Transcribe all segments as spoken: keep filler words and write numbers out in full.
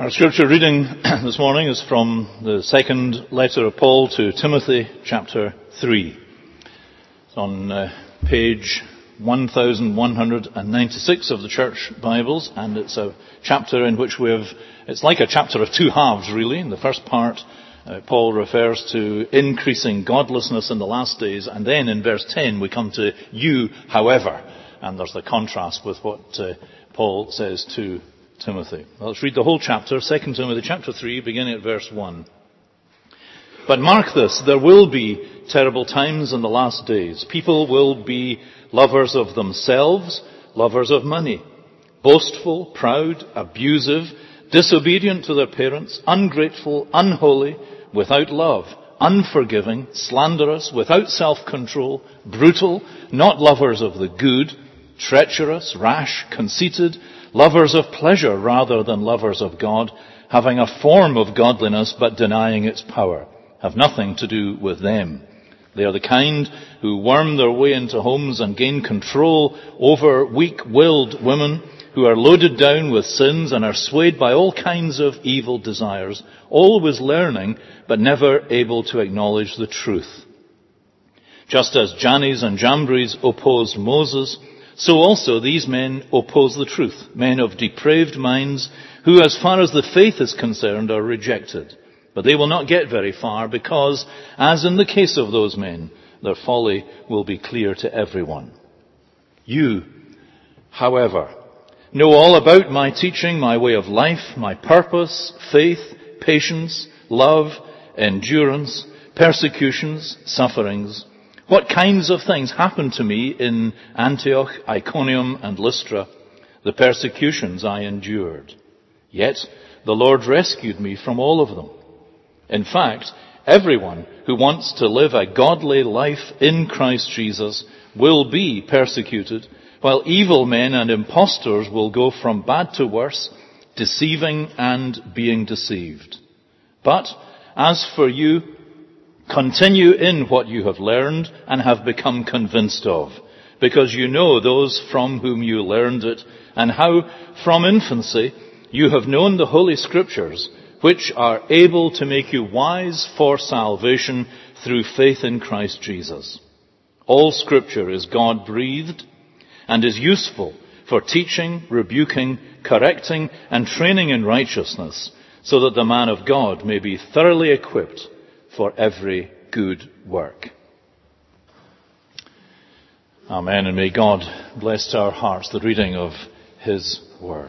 Our scripture reading this morning is from the second letter of Paul to Timothy, chapter three. It's on uh, page one thousand one hundred ninety-six of the church Bibles, and it's a chapter in which we have, it's like a chapter of two halves really. In the first part, uh, Paul refers to increasing godlessness in the last days, and then in verse ten we come to you, however, and there's the contrast with what uh, Paul says to Timothy. Well, let's read the whole chapter, Second Timothy chapter three, beginning at verse one. But mark this, there will be terrible times in the last days. People will be lovers of themselves, lovers of money, boastful, proud, abusive, disobedient to their parents, ungrateful, unholy, without love, unforgiving, slanderous, without self-control, brutal, not lovers of the good, treacherous, rash, conceited, lovers of pleasure rather than lovers of God, having a form of godliness but denying its power, have nothing to do with them. They are the kind who worm their way into homes and gain control over weak-willed women who are loaded down with sins and are swayed by all kinds of evil desires, always learning but never able to acknowledge the truth. Just as Jannes and Jambres opposed Moses, so also these men oppose the truth, men of depraved minds who, as far as the faith is concerned, are rejected. But they will not get very far because, as in the case of those men, their folly will be clear to everyone. You, however, know all about my teaching, my way of life, my purpose, faith, patience, love, endurance, persecutions, sufferings. What kinds of things happened to me in Antioch, Iconium, and Lystra, the persecutions I endured. Yet the Lord rescued me from all of them. In fact, everyone who wants to live a godly life in Christ Jesus will be persecuted, while evil men and impostors will go from bad to worse, deceiving and being deceived. But as for you, continue in what you have learned and have become convinced of, because you know those from whom you learned it, and how from infancy you have known the Holy Scriptures, which are able to make you wise for salvation through faith in Christ Jesus. All Scripture is God-breathed and is useful for teaching, rebuking, correcting, and training in righteousness, so that the man of God may be thoroughly equipped for every good work. Amen, and may God bless to our hearts the reading of His Word.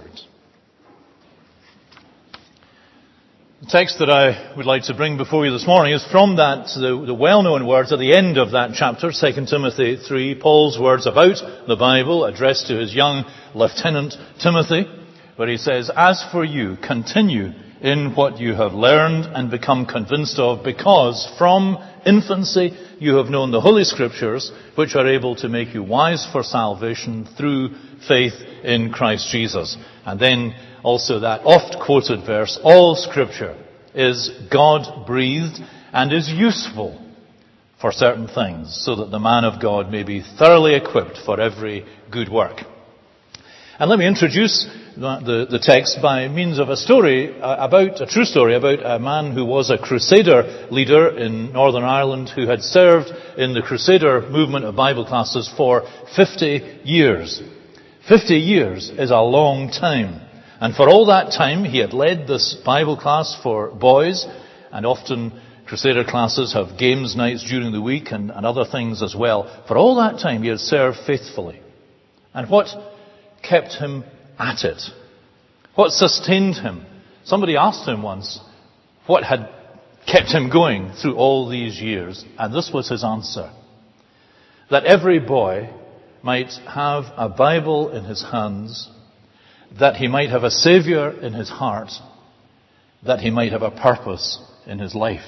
The text that I would like to bring before you this morning is from that, the, the well-known words at the end of that chapter, Second Timothy three, Paul's words about the Bible addressed to his young lieutenant Timothy, where he says, "As for you, continue in what you have learned and become convinced of, because from infancy you have known the Holy Scriptures, which are able to make you wise for salvation through faith in Christ Jesus." And then also that oft-quoted verse, all Scripture is God-breathed and is useful for certain things, so that the man of God may be thoroughly equipped for every good work. And let me introduce the, the text by means of a story about, a true story about a man who was a Crusader leader in Northern Ireland who had served in the Crusader movement of Bible classes for fifty years. fifty years is a long time. And for all that time, he had led this Bible class for boys, and often Crusader classes have games nights during the week and, and other things as well. For all that time, he had served faithfully. And what kept him at it? What sustained him? Somebody asked him once what had kept him going through all these years, and this was his answer: that every boy might have a Bible in his hands, that he might have a Saviour in his heart, that he might have a purpose in his life.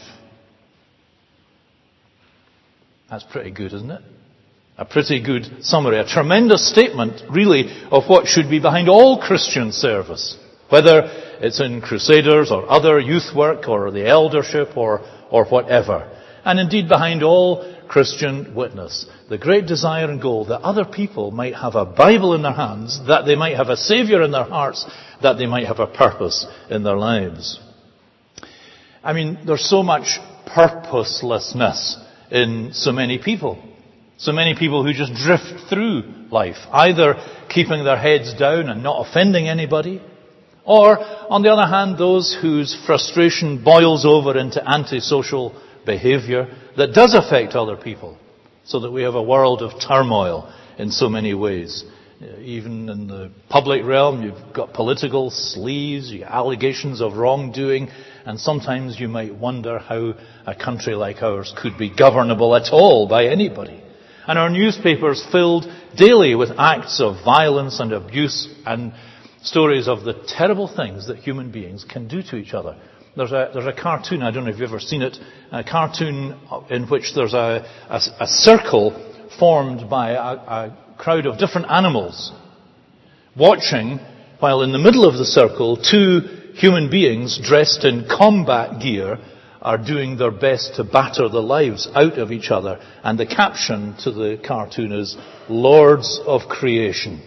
That's pretty good, isn't it? A pretty good summary, a tremendous statement, really, of what should be behind all Christian service, whether it's in Crusaders or other youth work or the eldership or, or whatever. And indeed behind all Christian witness. The great desire and goal that other people might have a Bible in their hands, that they might have a Saviour in their hearts, that they might have a purpose in their lives. I mean, there's so much purposelessness in so many people. So many people who just drift through life, either keeping their heads down and not offending anybody, or, on the other hand, those whose frustration boils over into antisocial behaviour that does affect other people, so that we have a world of turmoil in so many ways. Even in the public realm, you've got political sleaze, you got allegations of wrongdoing, and sometimes you might wonder how a country like ours could be governable at all by anybody. And our newspapers filled daily with acts of violence and abuse and stories of the terrible things that human beings can do to each other. There's a, there's a cartoon, I don't know if you've ever seen it, a cartoon in which there's a, a, a circle formed by a, a crowd of different animals watching, while in the middle of the circle, two human beings dressed in combat gear are doing their best to batter the lives out of each other. And the caption to the cartoon is, "Lords of Creation."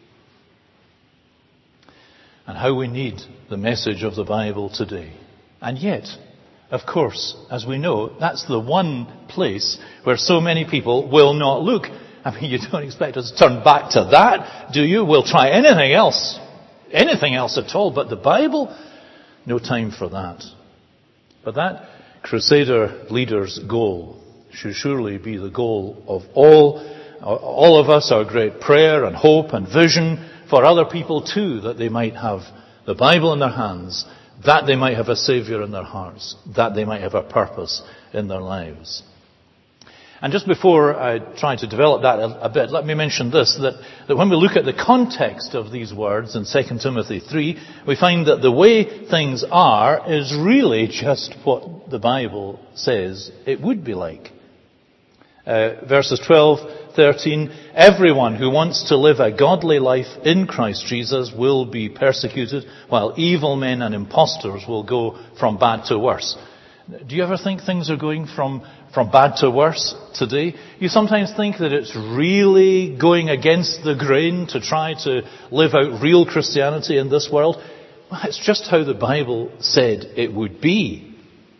And how we need the message of the Bible today. And yet, of course, as we know, that's the one place where so many people will not look. I mean, you don't expect us to turn back to that, do you? We'll try anything else, anything else at all, but the Bible? No time for that. But that Crusader leader's goal should surely be the goal of all, all of us, our great prayer and hope and vision for other people too, that they might have the Bible in their hands, that they might have a Saviour in their hearts, that they might have a purpose in their lives. And just before I try to develop that a, a bit, let me mention this, that, that when we look at the context of these words in Second Timothy three, we find that the way things are is really just what the Bible says it would be like. Uh, verses twelve, thirteen, everyone who wants to live a godly life in Christ Jesus will be persecuted, while evil men and impostors will go from bad to worse. Do you ever think things are going from, from bad to worse today? You sometimes think that it's really going against the grain to try to live out real Christianity in this world. Well, it's just how the Bible said it would be.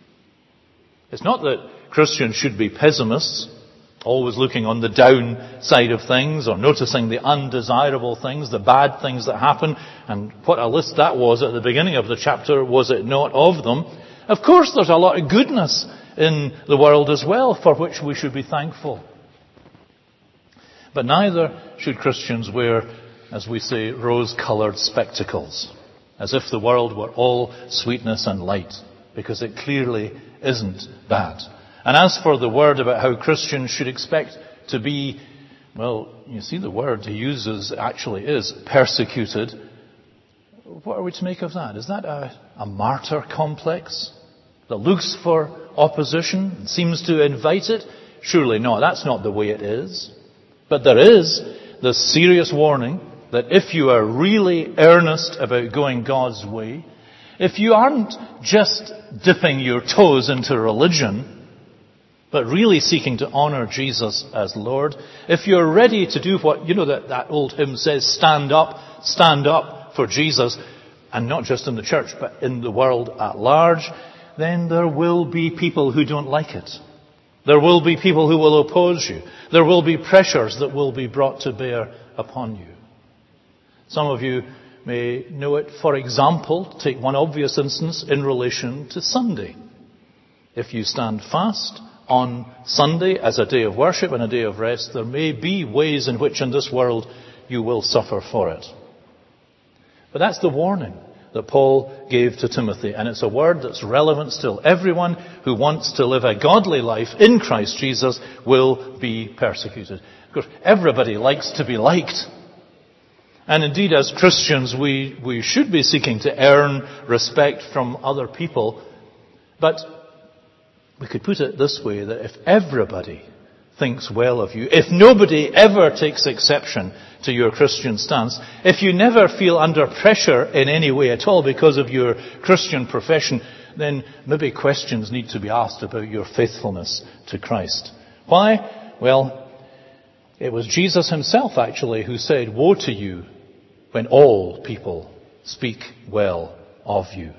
It's not that Christians should be pessimists, always looking on the down side of things, or noticing the undesirable things, the bad things that happen. And what a list that was at the beginning of the chapter, was it not, of them? Of course there's a lot of goodness in the world as well, for which we should be thankful. But neither should Christians wear, as we say, rose-coloured spectacles, as if the world were all sweetness and light, because it clearly isn't bad. And as for the word about how Christians should expect to be, well, you see the word he uses actually is persecuted. What are we to make of that? Is that a, a martyr complex that looks for opposition and seems to invite it? Surely not. That's not the way it is. But there is the serious warning that if you are really earnest about going God's way, if you aren't just dipping your toes into religion, but really seeking to honour Jesus as Lord, if you're ready to do what, you know, that, that old hymn says, stand up, stand up for Jesus, and not just in the church, but in the world at large, then there will be people who don't like it. There will be people who will oppose you. There will be pressures that will be brought to bear upon you. Some of you may know it, for example, take one obvious instance in relation to Sunday. If you stand fast on Sunday as a day of worship and a day of rest, there may be ways in which in this world you will suffer for it. But that's the warning that Paul gave to Timothy, and it's a word that's relevant still. Everyone who wants to live a godly life in Christ Jesus will be persecuted. Of course, everybody likes to be liked. And indeed, as Christians, we, we should be seeking to earn respect from other people. But we could put it this way, that if everybody thinks well of you, if nobody ever takes exception to your Christian stance, if you never feel under pressure in any way at all because of your Christian profession, then maybe questions need to be asked about your faithfulness to Christ. Why? Well, it was Jesus himself actually who said, "Woe to you when all people speak well of you."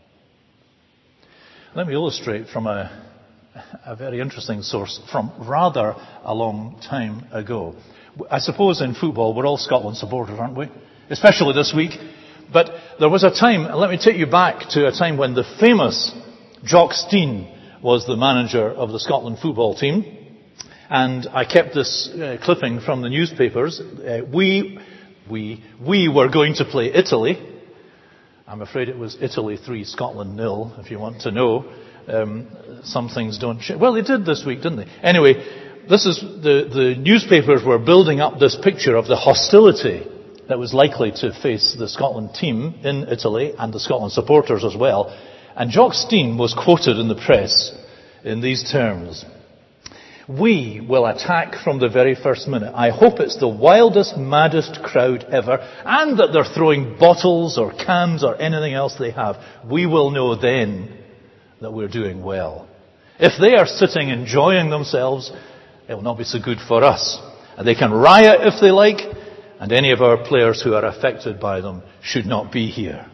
Let me illustrate from a, a very interesting source from rather a long time ago. I suppose in football we're all Scotland supporters, aren't we? Especially this week. But there was a time, let me take you back to a time when the famous Jock Stein was the manager of the Scotland football team. And I kept this uh, clipping from the newspapers. Uh, we, we, we were going to play Italy. I'm afraid it was Italy three, Scotland nil, if you want to know. Um, some things don't... Sh- well, they did this week, didn't they? Anyway, this is the, the newspapers were building up this picture of the hostility that was likely to face the Scotland team in Italy and the Scotland supporters as well. And Jock Stein was quoted in the press in these terms: "We will attack from the very first minute. I hope it's the wildest, maddest crowd ever, and that they're throwing bottles or cans or anything else they have. We will know then that we're doing well. If they are sitting enjoying themselves, it will not be so good for us. And they can riot if they like, and any of our players who are affected by them should not be here."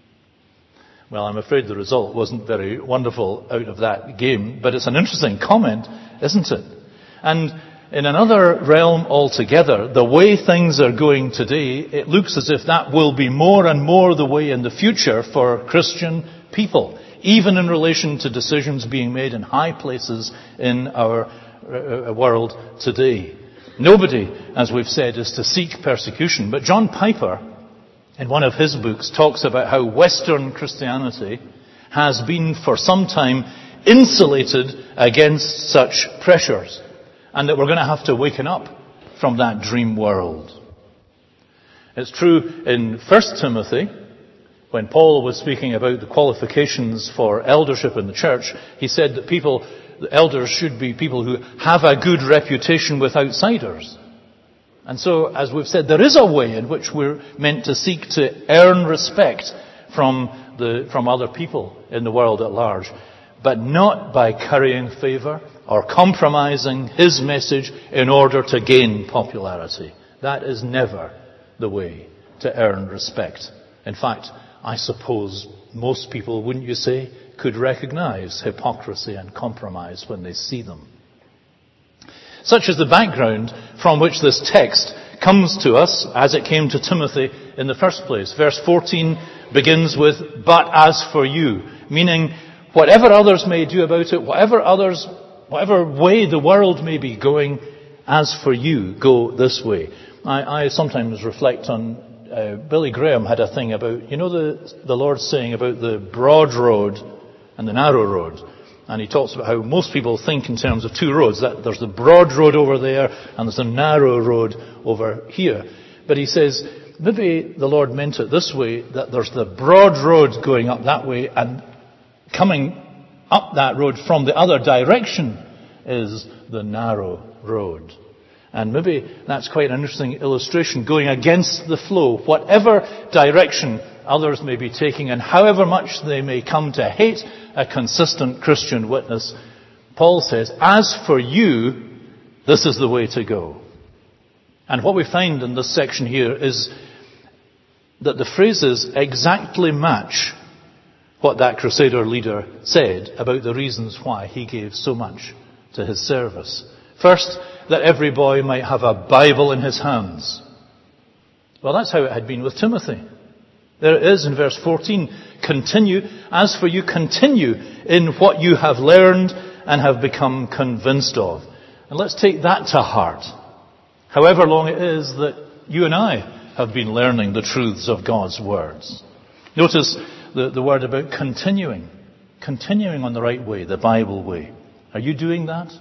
Well, I'm afraid the result wasn't very wonderful out of that game, but it's an interesting comment, isn't it? And in another realm altogether, the way things are going today, it looks as if that will be more and more the way in the future for Christian people, even in relation to decisions being made in high places in our uh, world today. Nobody, as we've said, is to seek persecution, but John Piper, in one of his books, talks about how Western Christianity has been for some time insulated against such pressures, and that we're going to have to waken up from that dream world. It's true in First Timothy, when Paul was speaking about the qualifications for eldership in the church, he said that people, the elders should be people who have a good reputation with outsiders. And so, as we've said, there is a way in which we're meant to seek to earn respect from the, from other people in the world at large, but not by currying favour or compromising his message in order to gain popularity. That is never the way to earn respect. In fact, I suppose most people, wouldn't you say, could recognise hypocrisy and compromise when they see them. Such is the background from which this text comes to us as it came to Timothy in the first place. Verse fourteen begins with, "But as for you," meaning whatever others may do about it, whatever others, whatever way the world may be going, as for you, go this way. I, I sometimes reflect on, uh, Billy Graham had a thing about, you know the, the Lord saying about the broad road and the narrow road. And he talks about how most people think in terms of two roads, that there's the broad road over there and there's a narrow road over here. But he says, maybe the Lord meant it this way, that there's the broad road going up that way, and coming up that road from the other direction is the narrow road. And maybe that's quite an interesting illustration, going against the flow. Whatever direction others may be taking, and however much they may come to hate a consistent Christian witness, Paul says, as for you, this is the way to go. And what we find in this section here is that the phrases exactly match what that Crusader leader said about the reasons why he gave so much to his service. First, that every boy might have a Bible in his hands. Well, that's how it had been with Timothy. There it is in verse fourteen. Continue, as for you, continue in what you have learned and have become convinced of. And let's take that to heart. However long it is that you and I have been learning the truths of God's words. Notice the, the word about continuing. Continuing on the right way, the Bible way. Are you doing that?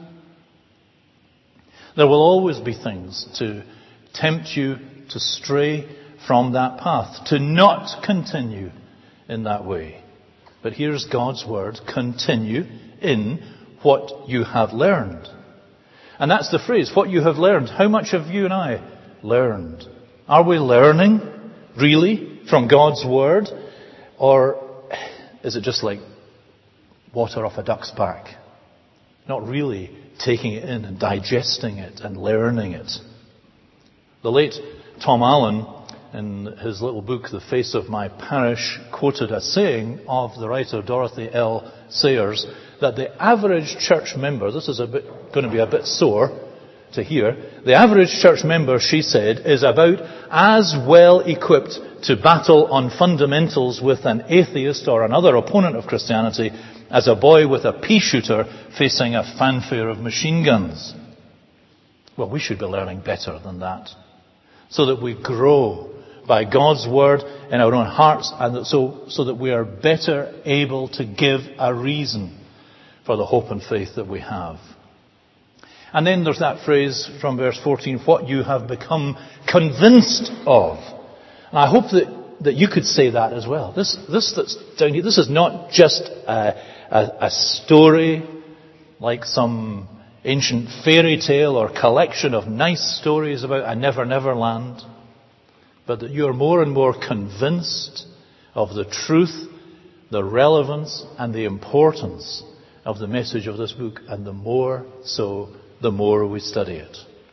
There will always be things to tempt you to stray from that path, to not continue in that way. But here's God's word, continue in what you have learned. And that's the phrase, what you have learned. How much have you and I learned? Are we learning, really, from God's word? Or is it just like water off a duck's back? not really taking it in and digesting it and learning it. The late Tom Allen, in his little book, The Face of My Parish, quoted a saying of the writer Dorothy L. Sayers, that the average church member, this is a bit, going to be a bit sore to hear, the average church member, she said, is about as well equipped to battle on fundamentals with an atheist or another opponent of Christianity as a boy with a pea shooter facing a fanfare of machine guns. Well, we should be learning better than that, so that we grow by God's word in our own hearts, and that so, so that we are better able to give a reason for the hope and faith that we have. And then there's that phrase from verse fourteen, what you have become convinced of. And I hope that, that you could say that as well. This, this that's down here, this is not just a, a, a story like some ancient fairy tale or collection of nice stories about a never, never land, but that you're more and more convinced of the truth, the relevance, and the importance of the message of this book, and the more so, the more we study it.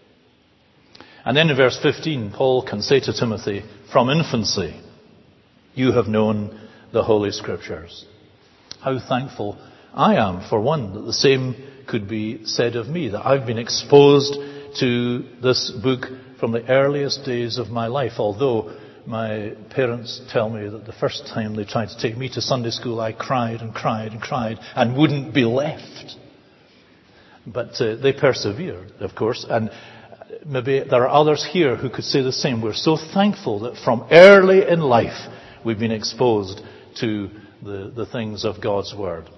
And then in verse fifteen, Paul can say to Timothy, from infancy, you have known the Holy Scriptures. How thankful I am, for one, that the same could be said of me, that I've been exposed to this book from the earliest days of my life, although my parents tell me that the first time they tried to take me to Sunday school, I cried and cried and cried and wouldn't be left. But uh, they persevered, of course, and maybe there are others here who could say the same. We're so thankful that from early in life we've been exposed to the, the things of God's Word.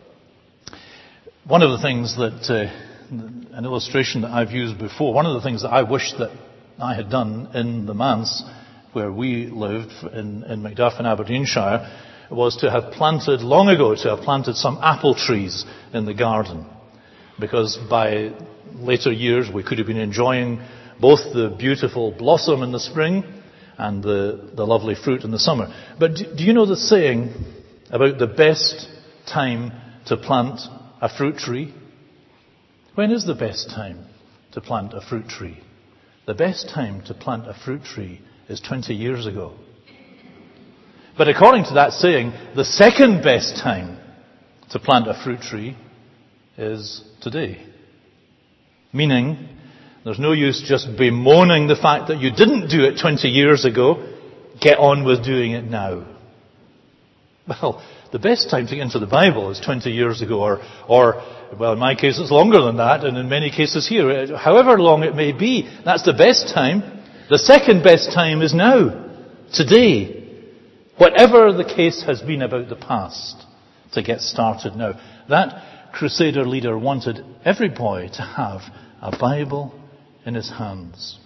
One of the things that, uh, an illustration that I've used before, one of the things that I wish that I had done in the manse where we lived in, in Macduff in Aberdeenshire was to have planted, long ago, to have planted some apple trees in the garden. Because by later years we could have been enjoying both the beautiful blossom in the spring and the, the lovely fruit in the summer. But do, do you know the saying about the best time to plant a fruit tree? When is the best time to plant a fruit tree? The best time to plant a fruit tree is twenty years ago. But according to that saying, the second best time to plant a fruit tree is today. Meaning, there's no use just bemoaning the fact that you didn't do it twenty years ago. Get on with doing it now. Well, the best time to get into the Bible is twenty years ago, or, or, well, in my case it's longer than that, and in many cases here, however long it may be, that's the best time. The second best time is now, today. Whatever the case has been about the past, to get started now. That Crusader leader wanted every boy to have a Bible in his hands.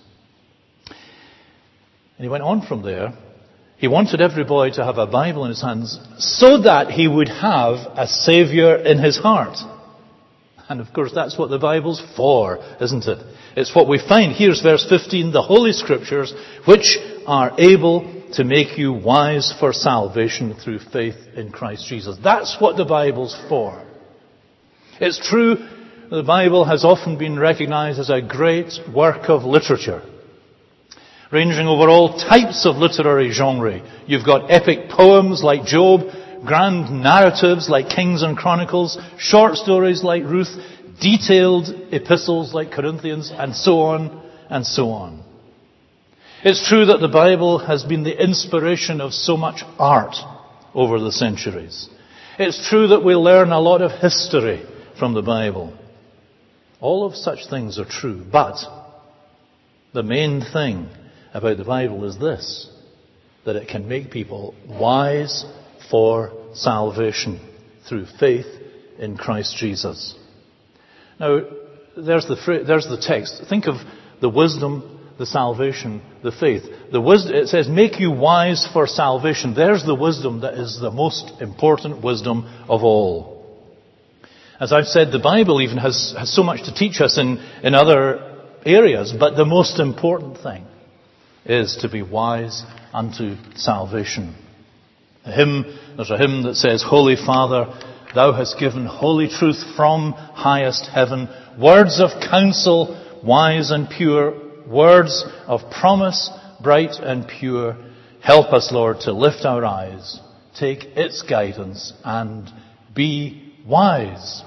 And he went on from there. He wanted every boy to have a Bible in his hands so that he would have a Saviour in his heart. And of course that's what the Bible's for, isn't it? It's what we find. Here's verse fifteen, the Holy Scriptures, which are able to make you wise for salvation through faith in Christ Jesus. That's what the Bible's for. It's true, the Bible has often been recognized as a great work of literature, ranging over all types of literary genre. You've got epic poems like Job, grand narratives like Kings and Chronicles, short stories like Ruth, detailed epistles like Corinthians, and so on and so on. It's true that the Bible has been the inspiration of so much art over the centuries. It's true that we learn a lot of history from the Bible. All of such things are true, but the main thing about the Bible is this, that it can make people wise for salvation through faith in Christ Jesus. Now, there's the, there's the text. Think of the wisdom, the salvation, the faith. The wisdom, it says, make you wise for salvation. There's the wisdom that is the most important wisdom of all. As I've said, the Bible even has, has so much to teach us in, in other areas, but the most important thing is to be wise unto salvation. A hymn, there's a hymn that says, Holy Father, Thou hast given holy truth from highest heaven, words of counsel, wise and pure, words of promise, bright and pure. Help us, Lord, to lift our eyes, take its guidance, and be wise.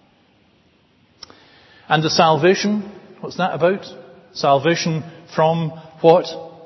And the salvation, what's that about? Salvation from what?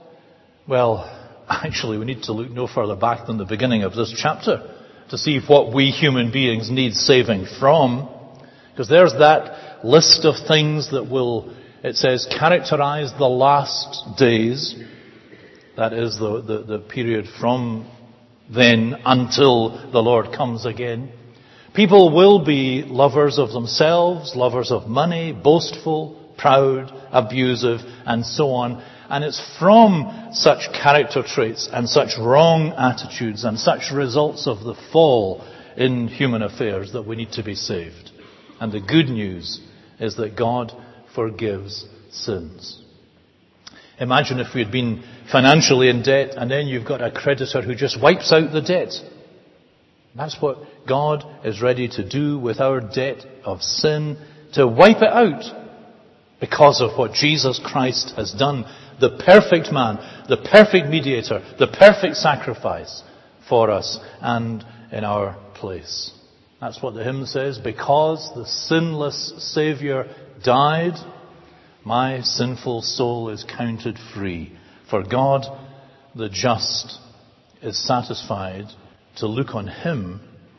Well, actually, we need to look no further back than the beginning of this chapter to see what we human beings need saving from. Because there's that list of things that will, it says, characterize the last days. That is the, the, the period from then until the Lord comes again. People will be lovers of themselves, lovers of money, boastful, proud, abusive, and so on. And it's from such character traits and such wrong attitudes and such results of the fall in human affairs that we need to be saved. And the good news is that God forgives sins. Imagine if we had been financially in debt and then you've got a creditor who just wipes out the debt. That's what God is ready to do with our debt of sin, to wipe it out because of what Jesus Christ has done. The perfect man, the perfect mediator, the perfect sacrifice for us and in our place. That's what the hymn says. Because the sinless Saviour died, my sinful soul is counted free. For God, the just, is satisfied to look on him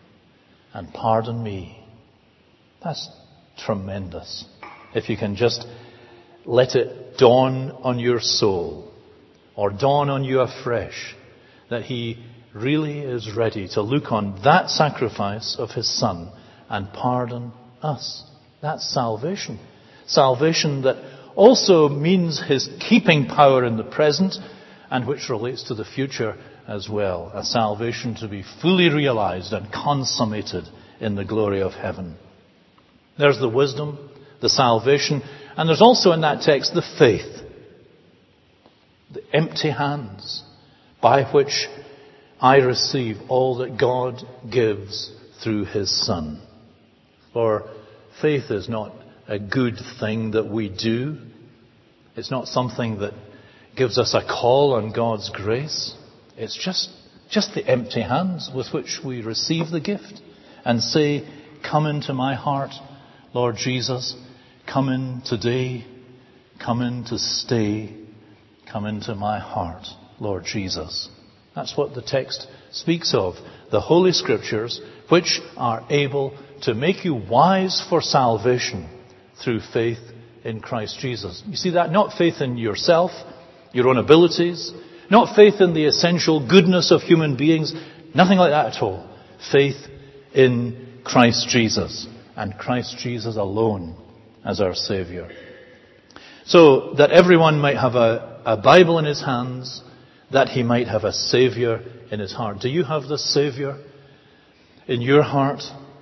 and pardon me. That's tremendous. If you can just let it dawn on your soul, or dawn on you afresh, that he really is ready to look on that sacrifice of his Son and pardon us. That's salvation. Salvation that also means his keeping power in the present and which relates to the future as well. A salvation to be fully realized and consummated in the glory of heaven. There's the wisdom, the salvation, and there's also in that text the faith. The empty hands by which I receive all that God gives through his Son. For faith is not a good thing that we do. It's not something that gives us a call on God's grace. It's just, just the empty hands with which we receive the gift and say, come into my heart, Lord Jesus. Come in today. Come in to stay. Come into my heart, Lord Jesus. That's what the text speaks of. The Holy Scriptures, which are able to make you wise for salvation through faith in Christ Jesus. You see that? Not faith in yourself, your own abilities, not faith in the essential goodness of human beings, nothing like that at all. Faith in Christ Jesus, and Christ Jesus alone as our Saviour. So that everyone might have a, a Bible in his hands, that he might have a Saviour in his heart. Do you have the Saviour in your heart?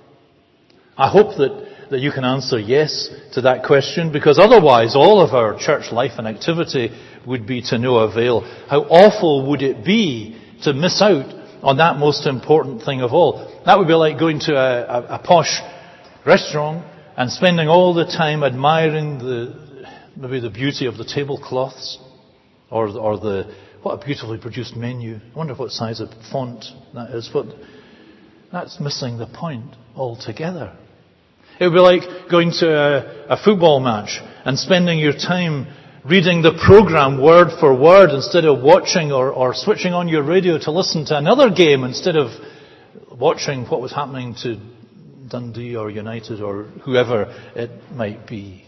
I hope that, that you can answer yes to that question, because otherwise all of our church life and activity would be to no avail. How awful would it be to miss out on that most important thing of all? That would be like going to a, a, a posh restaurant and spending all the time admiring the maybe the beauty of the tablecloths or, or the what a beautifully produced menu. I wonder what size of font that is. But that's missing the point altogether. It would be like going to a, a football match and spending your time reading the program word for word instead of watching or, or switching on your radio to listen to another game instead of watching what was happening to Dundee or United or whoever it might be.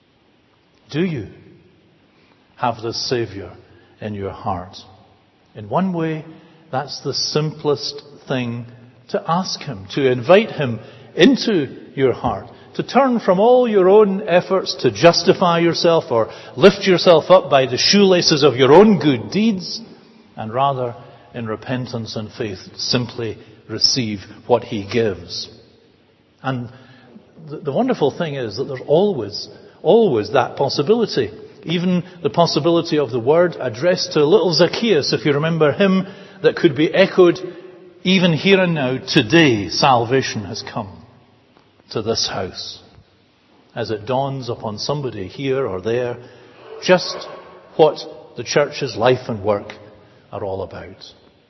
Do you have the Saviour in your heart? In one way, that's the simplest thing to ask him, to invite him into your heart, to turn from all your own efforts to justify yourself or lift yourself up by the shoelaces of your own good deeds, and rather in repentance and faith simply receive what he gives. And the, the wonderful thing is that there's always, always that possibility. Even the possibility of the word addressed to little Zacchaeus, if you remember him, that could be echoed Even here and now, today, salvation has come to this house. As it dawns upon somebody here or there, just what the church's life and work are all about.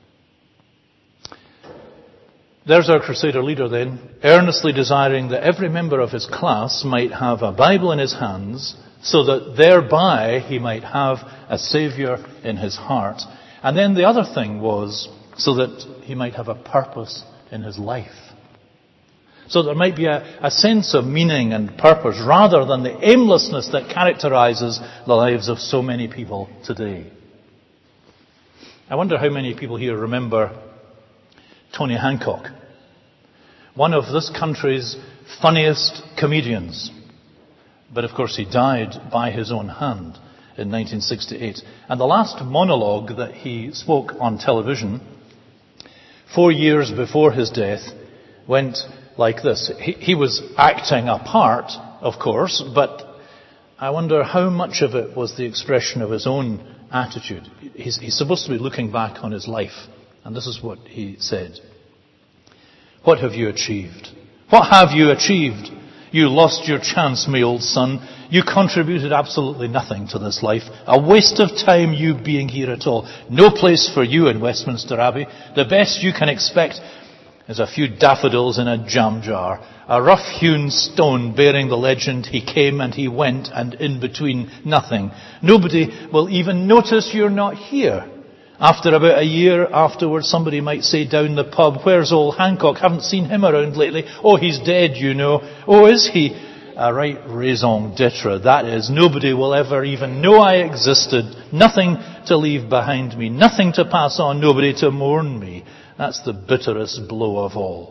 There's our Crusader leader then, earnestly desiring that every member of his class might have a Bible in his hands, so that thereby he might have a Saviour in his heart. And then the other thing was, so that he might have a purpose in his life. So there might be a, a sense of meaning and purpose, rather than the aimlessness that characterizes the lives of so many people today. I wonder how many people here remember Tony Hancock, one of this country's funniest comedians. But of course he died by his own hand in nineteen sixty-eight. And the last monologue that he spoke on television, four years before his death, went like this. He, he was acting a part, of course, but I wonder how much of it was the expression of his own attitude. He's, he's supposed to be looking back on his life. And this is what he said. What have you achieved? What have you achieved? You lost your chance, my old son. You contributed absolutely nothing to this life. A waste of time you being here at all. No place for you in Westminster Abbey. The best you can expect is a few daffodils in a jam jar. A rough-hewn stone bearing the legend, he came and he went, and in between nothing. Nobody will even notice you're not here. After about a year afterwards, somebody might say down the pub, where's old Hancock? Haven't seen him around lately. Oh, he's dead, you know. Oh, is he? A right raison d'etre, that is. Nobody will ever even know I existed. Nothing to leave behind me. Nothing to pass on. Nobody to mourn me. That's the bitterest blow of all.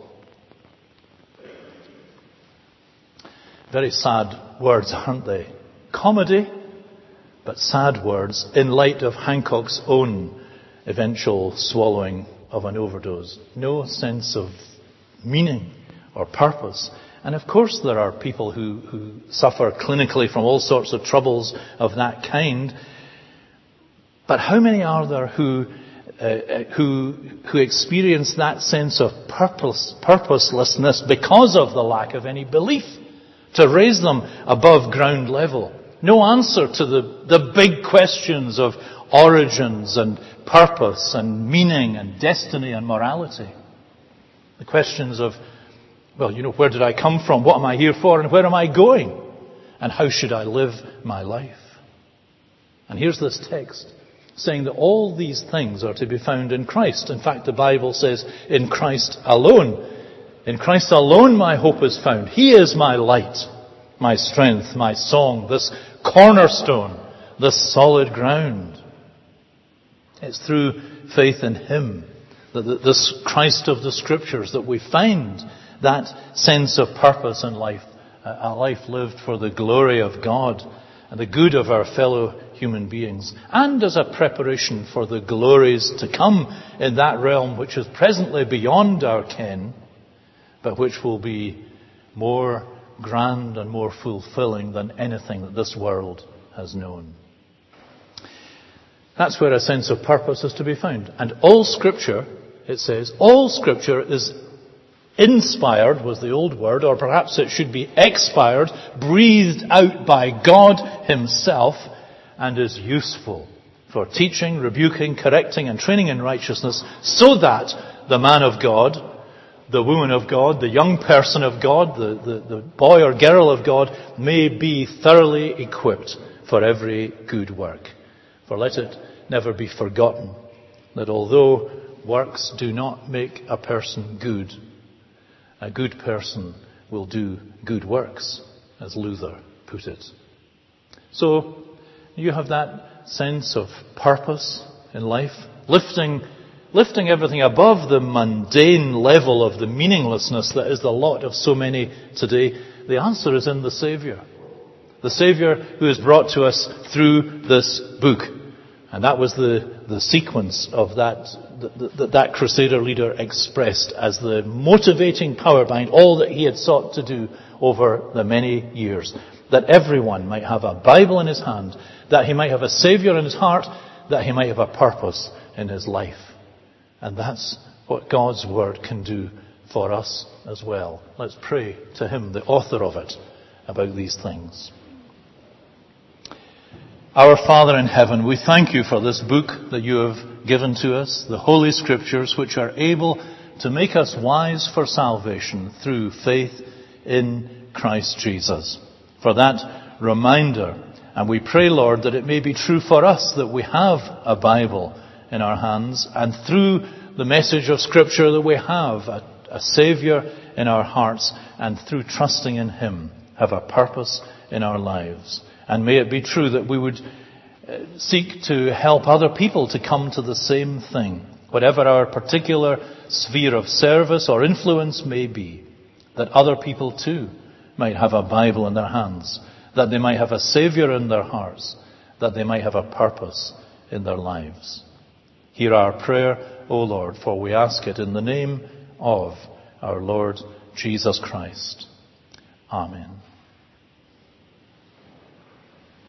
Very sad words, aren't they? Comedy, but sad words in light of Hancock's own eventual swallowing of an overdose. No sense of meaning or purpose. And of course there are people who, who suffer clinically from all sorts of troubles of that kind. But how many are there who uh, who who experience that sense of purpose, purposelessness because of the lack of any belief to raise them above ground level? No answer to the, the big questions of origins and purpose and meaning and destiny and morality. The questions of, well, you know, where did I come from? What am I here for? And where am I going? And how should I live my life? And here's this text saying that all these things are to be found in Christ. In fact, the Bible says, in Christ alone. In Christ alone my hope is found. He is my light, my strength, my song, this cornerstone, this solid ground. It's through faith in Him, that this Christ of the Scriptures, that we find that sense of purpose in life, a life lived for the glory of God and the good of our fellow human beings, and as a preparation for the glories to come in that realm which is presently beyond our ken, but which will be more grand and more fulfilling than anything that this world has known. That's where a sense of purpose is to be found. And all Scripture, it says, all Scripture is inspired, was the old word, or perhaps it should be expired, breathed out by God Himself, and is useful for teaching, rebuking, correcting, and training in righteousness, so that the man of God, the woman of God, the young person of God, the, the, the boy or girl of God, may be thoroughly equipped for every good work. For let it never be forgotten that although works do not make a person good, a good person will do good works, as Luther put it. So you have that sense of purpose in life, lifting lifting everything above the mundane level of the meaninglessness that is the lot of so many today. The answer is in the Saviour. The Saviour who is brought to us through this book. And that was the, the sequence of that, that, that Crusader leader expressed as the motivating power behind all that he had sought to do over the many years. That everyone might have a Bible in his hand, that he might have a Saviour in his heart, that he might have a purpose in his life. And that's what God's Word can do for us as well. Let's pray to Him, the author of it, about these things. Our Father in heaven, we thank you for this book that you have given to us, the Holy Scriptures, which are able to make us wise for salvation through faith in Christ Jesus. For that reminder, and we pray, Lord, that it may be true for us that we have a Bible in our hands, and through the message of Scripture that we have a, a Saviour in our hearts, and through trusting in Him have a purpose in our lives. And may it be true that we would seek to help other people to come to the same thing, whatever our particular sphere of service or influence may be, that other people too might have a Bible in their hands, that they might have a Saviour in their hearts, that they might have a purpose in their lives. Hear our prayer, O Lord, for we ask it in the name of our Lord Jesus Christ. Amen.